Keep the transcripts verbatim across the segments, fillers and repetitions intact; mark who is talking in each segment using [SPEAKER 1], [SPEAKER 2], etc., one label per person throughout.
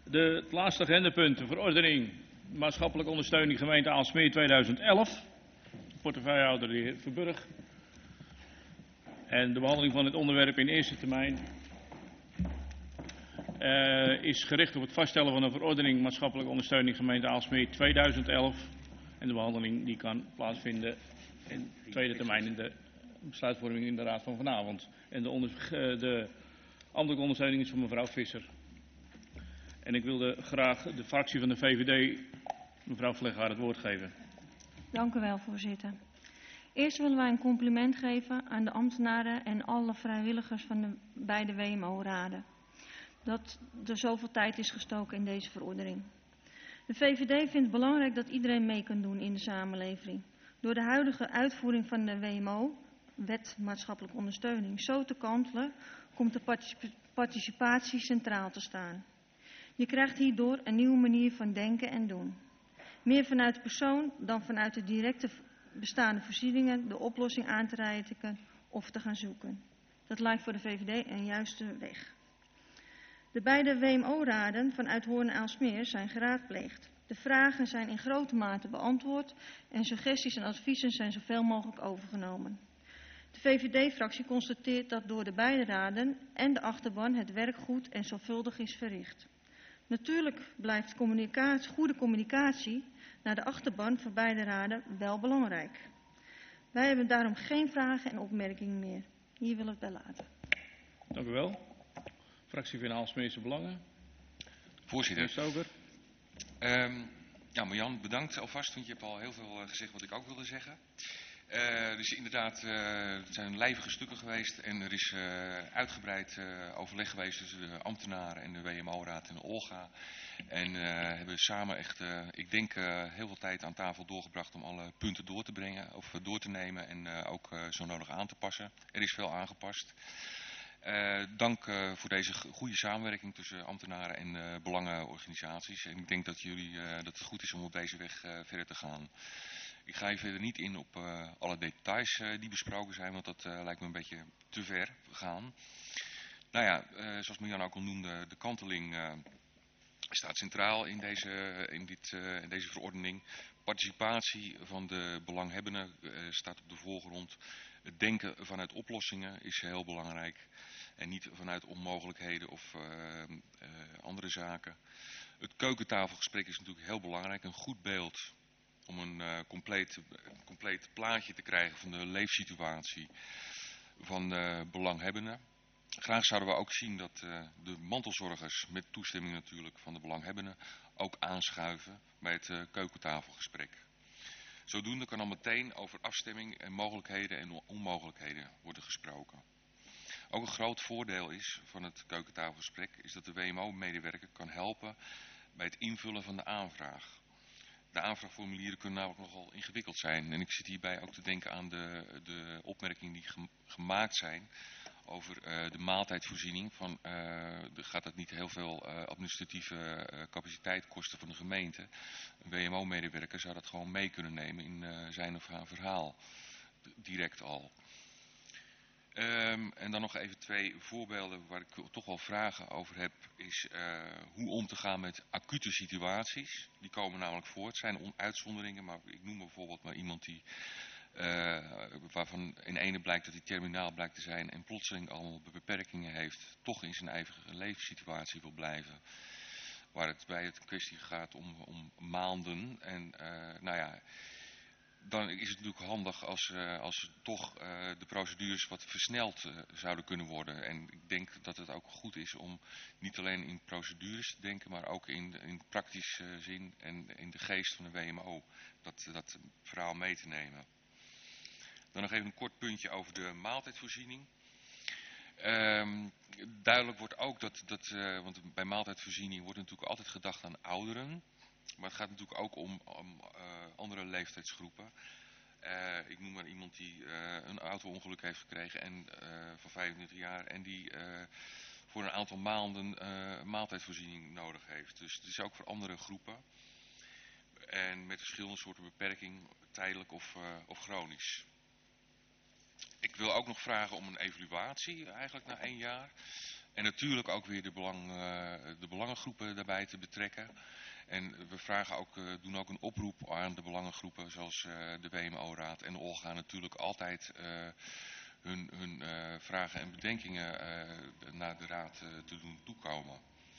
[SPEAKER 1] De, het laatste agendapunt, de verordening maatschappelijke ondersteuning gemeente Aalsmeer tweeduizend elf. Portefeuillehouder de heer Verburg. En de behandeling van het onderwerp in eerste termijn uh, is gericht op het vaststellen van een verordening maatschappelijke ondersteuning gemeente Aalsmeer tweeduizend elf. En de behandeling die kan plaatsvinden in tweede termijn in de besluitvorming in de raad van vanavond. En de, onder, de ambtelijke ondersteuning is van mevrouw Visser. En ik wilde graag de fractie van de V V D, mevrouw Vleghaar, het woord geven.
[SPEAKER 2] Dank u wel, voorzitter. Eerst willen wij een compliment geven aan de ambtenaren en alle vrijwilligers van de beide W M O-raden. Dat er zoveel tijd is gestoken in deze verordening. De V V D vindt het belangrijk dat iedereen mee kan doen in de samenleving. Door de huidige uitvoering van de W M O, wet maatschappelijke ondersteuning, zo te kantelen, komt de participatie centraal te staan. Je krijgt hierdoor een nieuwe manier van denken en doen. Meer vanuit de persoon dan vanuit de directe bestaande voorzieningen de oplossing aan te reiken of te gaan zoeken. Dat lijkt voor de V V D een juiste weg. De beide W M O-raden van Uithoorn en Aalsmeer zijn geraadpleegd. De vragen zijn in grote mate beantwoord en suggesties en adviezen zijn zoveel mogelijk overgenomen. De V V D-fractie constateert dat door de beide raden en de achterban het werk goed en zorgvuldig is verricht. Natuurlijk blijft communicatie, goede communicatie naar de achterban van beide raden wel belangrijk. Wij hebben daarom geen vragen en opmerkingen meer. Hier willen we het bij laten.
[SPEAKER 1] Dank u wel. Fractie van Aalsmeerse Belangen.
[SPEAKER 3] Voorzitter. Um, ja, Marjan, bedankt alvast, want je hebt al heel veel uh, gezegd wat ik ook wilde zeggen. Uh, dus inderdaad, uh, het zijn lijvige stukken geweest en er is uh, uitgebreid uh, overleg geweest tussen de ambtenaren en de W M O-raad en de Olga. En uh, hebben samen echt, uh, ik denk, uh, heel veel tijd aan tafel doorgebracht om alle punten door te brengen of uh, door te nemen en uh, ook uh, zo nodig aan te passen. Er is veel aangepast. Uh, dank uh, voor deze goede samenwerking tussen ambtenaren en uh, belangenorganisaties. En ik denk dat, jullie, uh, dat het goed is om op deze weg uh, verder te gaan. Ik ga hier verder niet in op uh, alle details uh, die besproken zijn, want dat uh, lijkt me een beetje te ver gaan. Nou ja, uh, zoals Marjan ook al noemde, de kanteling uh, staat centraal in deze, in, dit, uh, in deze verordening. Participatie van de belanghebbenden uh, staat op de voorgrond. Het denken vanuit oplossingen is heel belangrijk en niet vanuit onmogelijkheden of uh, uh, andere zaken. Het keukentafelgesprek is natuurlijk heel belangrijk, een goed beeld om een uh, compleet, compleet plaatje te krijgen van de leefsituatie van de belanghebbenden. Graag zouden we ook zien dat uh, de mantelzorgers, met toestemming natuurlijk van de belanghebbenden, ook aanschuiven bij het uh, keukentafelgesprek. Zodoende kan al meteen over afstemming en mogelijkheden en onmogelijkheden worden gesproken. Ook een groot voordeel is van het keukentafelgesprek is dat de W M O-medewerker kan helpen bij het invullen van de aanvraag. De aanvraagformulieren kunnen namelijk nogal ingewikkeld zijn. En ik zit hierbij ook te denken aan de, de opmerkingen die gem, gemaakt zijn over uh, de maaltijdvoorziening. Van, uh, er gaat dat niet heel veel uh, administratieve uh, capaciteit kosten van de gemeente. Een W M O-medewerker zou dat gewoon mee kunnen nemen in uh, zijn of haar verhaal. Direct al. Um, en dan nog even twee voorbeelden waar ik toch wel vragen over heb, is uh, hoe om te gaan met acute situaties. Die komen namelijk voor. Het zijn uitzonderingen, maar ik noem bijvoorbeeld maar iemand die, uh, waarvan in ene blijkt dat hij terminaal blijkt te zijn en plotseling al beperkingen heeft, toch in zijn eigen levenssituatie wil blijven. Waar het bij het kwestie gaat om, om maanden en uh, nou ja... Dan is het natuurlijk handig als, uh, als toch uh, de procedures wat versneld uh, zouden kunnen worden. En ik denk dat het ook goed is om niet alleen in procedures te denken, maar ook in, in praktische uh, zin en in de geest van de W M O. Dat, dat verhaal mee te nemen. Dan nog even een kort puntje over de maaltijdvoorziening. Um, duidelijk wordt ook dat, dat uh, want bij maaltijdvoorziening wordt natuurlijk altijd gedacht aan ouderen. Maar het gaat natuurlijk ook om, om uh, andere leeftijdsgroepen. Uh, ik noem maar iemand die uh, een auto-ongeluk heeft gekregen en, uh, van vijfentwintig jaar en die uh, voor een aantal maanden uh, maaltijdvoorziening nodig heeft. Dus het is ook voor andere groepen. En met verschillende soorten beperking, tijdelijk of, uh, of chronisch. Ik wil ook nog vragen om een evaluatie eigenlijk na één jaar. En natuurlijk ook weer de, belang, uh, de belangengroepen daarbij te betrekken. En we vragen ook, uh, doen ook een oproep aan de belangengroepen zoals uh, de W M O-raad en de Olga natuurlijk altijd uh, hun, hun uh, vragen en bedenkingen uh, naar de raad uh, te doen toekomen.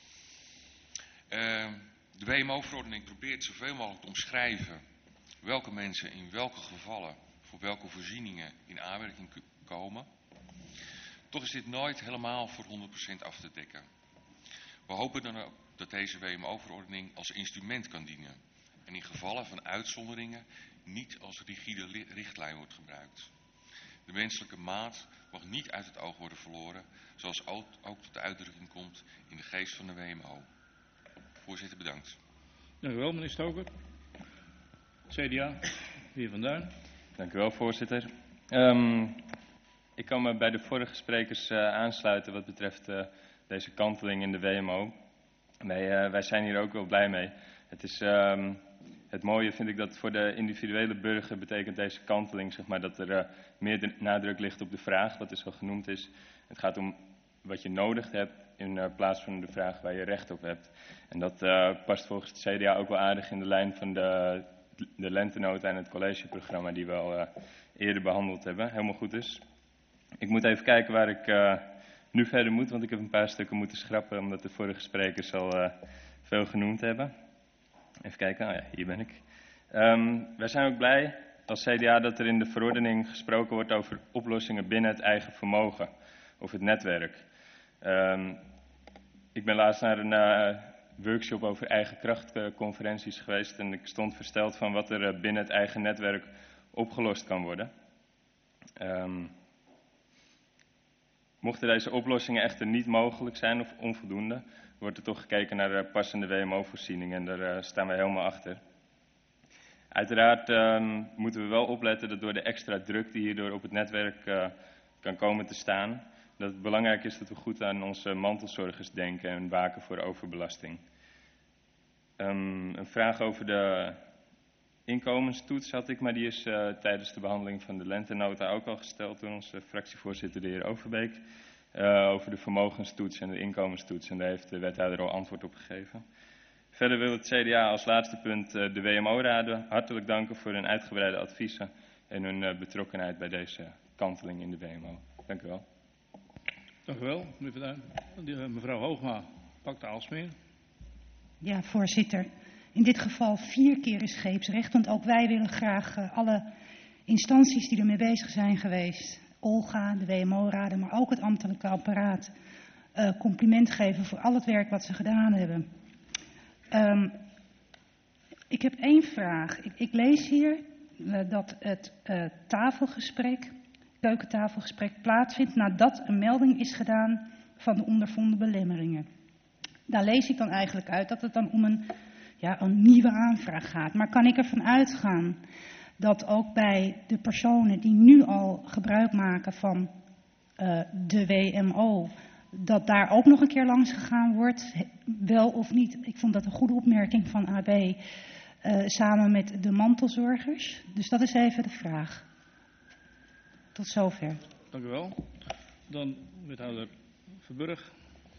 [SPEAKER 3] Uh, de W M O-verordening probeert zoveel mogelijk te omschrijven welke mensen in welke gevallen voor welke voorzieningen in aanmerking komen. Toch is dit nooit helemaal voor honderd procent af te dekken. We hopen dan ook dat deze W M O-verordening als instrument kan dienen en in gevallen van uitzonderingen niet als rigide richtlijn wordt gebruikt. De menselijke maat mag niet uit het oog worden verloren, zoals ook tot de uitdrukking komt in de geest van de W M O. Voorzitter, bedankt.
[SPEAKER 1] Dank u wel, meneer Stoker. C D A, heer Van Duin.
[SPEAKER 4] Dank u wel, voorzitter. Um, ik kan me bij de vorige sprekers uh, aansluiten wat betreft uh, deze kanteling in de W M O. Wij, uh, wij zijn hier ook wel blij mee. Het, is, um, het mooie vind ik dat voor de individuele burger betekent deze kanteling zeg maar, dat er uh, meer de nadruk ligt op de vraag, wat dus al genoemd is. Het gaat om wat je nodig hebt in uh, plaats van de vraag waar je recht op hebt. En dat uh, past volgens het C D A ook wel aardig in de lijn van de, de lentenota en het collegeprogramma die we al uh, eerder behandeld hebben. Helemaal goed dus. Ik moet even kijken waar ik uh, nu verder moet, want ik heb een paar stukken moeten schrappen omdat de vorige sprekers al uh, veel genoemd hebben. Even kijken, oh ja, hier ben ik. Um, wij zijn ook blij als C D A dat er in de verordening gesproken wordt over oplossingen binnen het eigen vermogen of het netwerk. Um, ik ben laatst naar een uh, workshop over eigen krachtconferenties geweest en ik stond versteld van wat er uh, binnen het eigen netwerk opgelost kan worden. Um, Mochten deze oplossingen echter niet mogelijk zijn of onvoldoende, wordt er toch gekeken naar de passende W M O-voorzieningen en daar uh, staan wij helemaal achter. Uiteraard uh, moeten we wel opletten dat door de extra druk die hierdoor op het netwerk uh, kan komen te staan, dat het belangrijk is dat we goed aan onze mantelzorgers denken en waken voor overbelasting. Um, een vraag over de inkomenstoets had ik, maar die is uh, tijdens de behandeling van de lentenota ook al gesteld door onze fractievoorzitter de heer Overbeek. Uh, over de vermogenstoets en de inkomenstoets en daar heeft de wethouder al antwoord op gegeven. Verder wil het C D A als laatste punt uh, de W M O-raden hartelijk danken voor hun uitgebreide adviezen en hun uh, betrokkenheid bij deze kanteling in de W M O. Dank u wel.
[SPEAKER 1] Dank u wel, meneer Van Duin. Uh, mevrouw Hoogma pakt de Aalsmeer.
[SPEAKER 5] Ja, voorzitter. In dit geval vier keer is scheepsrecht, want ook wij willen graag uh, alle instanties die ermee bezig zijn geweest, Olga, de W M O-raden, maar ook het ambtelijke apparaat, uh, compliment geven voor al het werk wat ze gedaan hebben. Um, ik heb één vraag. Ik, ik lees hier uh, dat het uh, tafelgesprek, keukentafelgesprek plaatsvindt nadat een melding is gedaan van de ondervonden belemmeringen. Daar lees ik dan eigenlijk uit dat het dan om een Ja, een nieuwe aanvraag gaat. Maar kan ik ervan uitgaan dat ook bij de personen die nu al gebruik maken van uh, de W M O, dat daar ook nog een keer langs gegaan wordt, wel of niet? Ik vond dat een goede opmerking van A B, uh, samen met de mantelzorgers. Dus dat is even de vraag. Tot zover.
[SPEAKER 1] Dank u wel. Dan wethouder Verburg.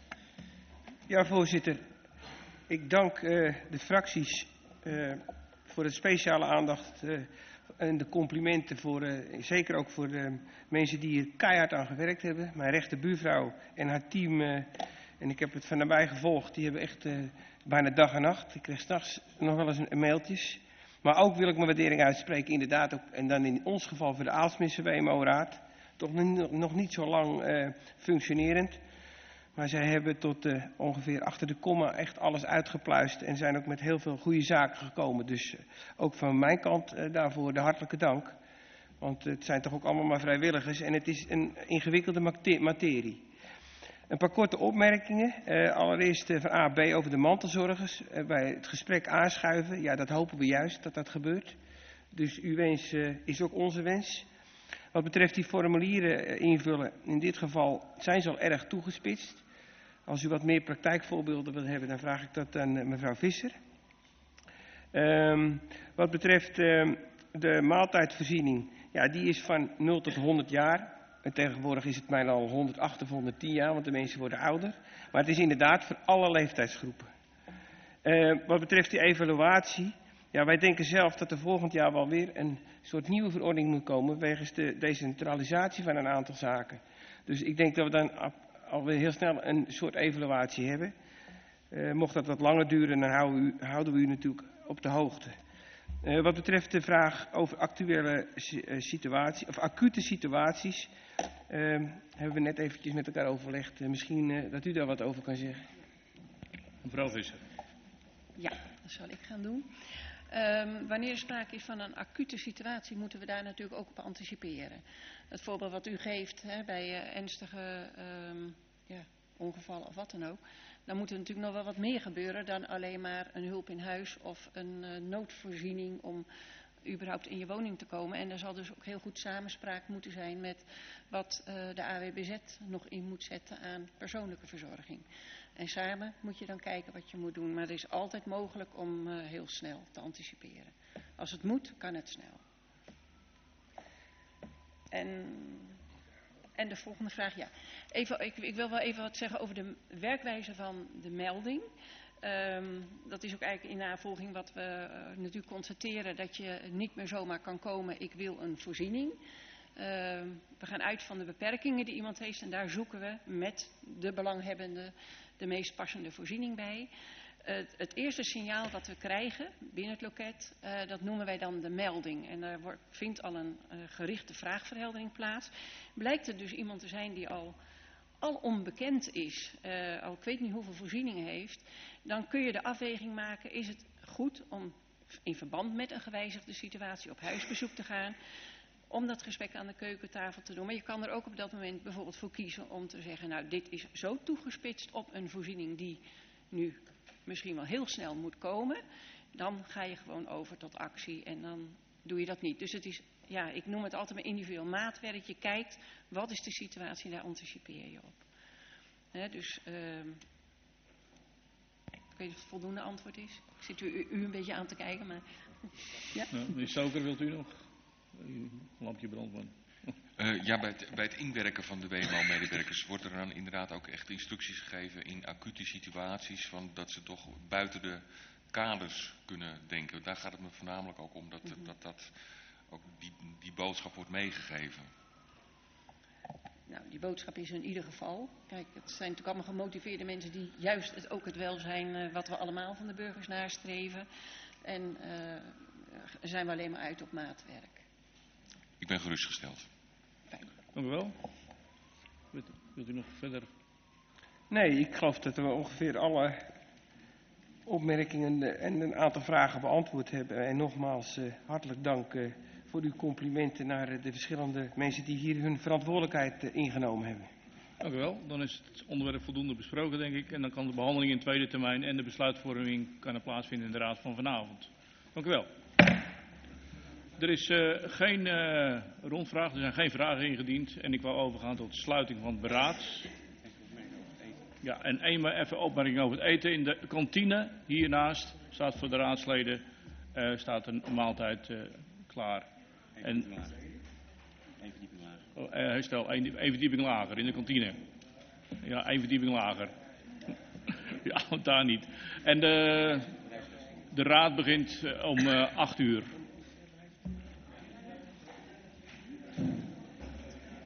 [SPEAKER 6] Ja, voorzitter. Ik dank uh, de fracties uh, voor de speciale aandacht uh, en de complimenten, voor, uh, zeker ook voor de mensen die hier keihard aan gewerkt hebben. Mijn rechte buurvrouw en haar team, uh, en ik heb het van nabij gevolgd, die hebben echt uh, bijna dag en nacht. Ik kreeg 's nachts nog wel eens een, een mailtjes. Maar ook wil ik mijn waardering uitspreken, inderdaad ook, en dan in ons geval voor de Aalsmeerse W M O-raad, toch nog, nog niet zo lang uh, functionerend. Maar zij hebben tot uh, ongeveer achter de komma echt alles uitgepluist en zijn ook met heel veel goede zaken gekomen. Dus uh, ook van mijn kant uh, daarvoor de hartelijke dank. Want uh, het zijn toch ook allemaal maar vrijwilligers en het is een ingewikkelde materie. Een paar korte opmerkingen. Uh, allereerst uh, van A B over de mantelzorgers. Uh, bij het gesprek aanschuiven, ja, dat hopen we juist dat dat gebeurt. Dus uw wens uh, is ook onze wens. Wat betreft die formulieren uh, invullen, in dit geval zijn ze al erg toegespitst. Als u wat meer praktijkvoorbeelden wilt hebben, dan vraag ik dat aan uh, mevrouw Visser. Um, wat betreft uh, de maaltijdvoorziening, ja, die is van nul tot honderd jaar. En tegenwoordig is het bijna al honderdacht of honderdtien jaar, want de mensen worden ouder. Maar het is inderdaad voor alle leeftijdsgroepen. Uh, wat betreft die evaluatie, ja, wij denken zelf dat er volgend jaar wel weer een soort nieuwe verordening moet komen wegens de decentralisatie van een aantal zaken. Dus ik denk dat we dan alweer heel snel een soort evaluatie hebben. Uh, mocht dat wat langer duren, dan houden we u, houden we u natuurlijk op de hoogte. Uh, wat betreft de vraag over actuele situatie, of acute situaties, uh, hebben we net eventjes met elkaar overlegd. Uh, misschien uh, dat u daar wat over kan zeggen.
[SPEAKER 1] Mevrouw Visser.
[SPEAKER 7] Ja, dat zal ik gaan doen. Um, wanneer er sprake is van een acute situatie, moeten we daar natuurlijk ook op anticiperen. Het voorbeeld wat u geeft hè, bij uh, ernstige um, ja, ongevallen of wat dan ook. Dan moet er natuurlijk nog wel wat meer gebeuren dan alleen maar een hulp in huis of een uh, noodvoorziening om überhaupt in je woning te komen. En er zal dus ook heel goed samenspraak moeten zijn met wat uh, de A W B Z nog in moet zetten aan persoonlijke verzorging. En samen moet je dan kijken wat je moet doen. Maar het is altijd mogelijk om uh, heel snel te anticiperen. Als het moet, kan het snel. En, en de volgende vraag, ja. Even, ik, ik wil wel even wat zeggen over de werkwijze van de melding. Um, dat is ook eigenlijk in navolging wat we uh, natuurlijk constateren, dat je niet meer zomaar kan komen, ik wil een voorziening. Uh, we gaan uit van de beperkingen die iemand heeft en daar zoeken we met de belanghebbende de meest passende voorziening bij. Uh, het eerste signaal dat we krijgen binnen het loket, uh, dat noemen wij dan de melding. En daar wordt, vindt al een uh, gerichte vraagverheldering plaats. Blijkt er dus iemand te zijn die al, al onbekend is, uh, al ik weet niet hoeveel voorzieningen heeft, dan kun je de afweging maken, is het goed om in verband met een gewijzigde situatie op huisbezoek te gaan, om dat gesprek aan de keukentafel te doen. Maar je kan er ook op dat moment bijvoorbeeld voor kiezen om te zeggen, nou dit is zo toegespitst op een voorziening die nu misschien wel heel snel moet komen. Dan ga je gewoon over tot actie en dan doe je dat niet. Dus het is, ja, ik noem het altijd maar individueel maatwerk. Je kijkt, wat is de situatie, daar anticipeer je op. He, dus, uh, ik weet niet of het voldoende antwoord is. Ik zit u, u een beetje aan te kijken, maar... Ja?
[SPEAKER 1] Nou, meneer Stoker, wilt u nog? Een lampje brandt, man.
[SPEAKER 3] Uh, ja, bij het, bij het inwerken van de W M O-medewerkers wordt er dan inderdaad ook echt instructies gegeven in acute situaties, van dat ze toch buiten de kaders kunnen denken. Daar gaat het me voornamelijk ook om, dat mm-hmm. dat, dat ook die, die boodschap wordt meegegeven.
[SPEAKER 7] Nou, die boodschap is in ieder geval, kijk, het zijn natuurlijk allemaal gemotiveerde mensen die juist het, ook het welzijn uh, wat we allemaal van de burgers nastreven. En uh, zijn we alleen maar uit op maatwerk.
[SPEAKER 3] Ik ben gerustgesteld.
[SPEAKER 7] Fijn.
[SPEAKER 1] Dank u wel. Wilt, wilt u nog verder?
[SPEAKER 6] Nee, ik geloof dat we ongeveer alle opmerkingen en een aantal vragen beantwoord hebben. En nogmaals uh, hartelijk dank uh, voor uw complimenten naar uh, de verschillende mensen die hier hun verantwoordelijkheid uh, ingenomen hebben.
[SPEAKER 1] Dank u wel. Dan is het onderwerp voldoende besproken, denk ik. En dan kan de behandeling in tweede termijn en de besluitvorming kan er plaatsvinden in de raad van vanavond. Dank u wel. Er is uh, geen uh, rondvraag, er zijn geen vragen ingediend. En ik wil overgaan tot sluiting van het beraad. Ja, en eenmaal even opmerking over het eten. In de kantine hiernaast staat voor de raadsleden uh, staat een maaltijd uh, klaar. En, oh, uh, herstel, één verdieping lager in de kantine. Ja, één verdieping lager. Ja, want daar niet. En de, de raad begint uh, om uh, acht uur.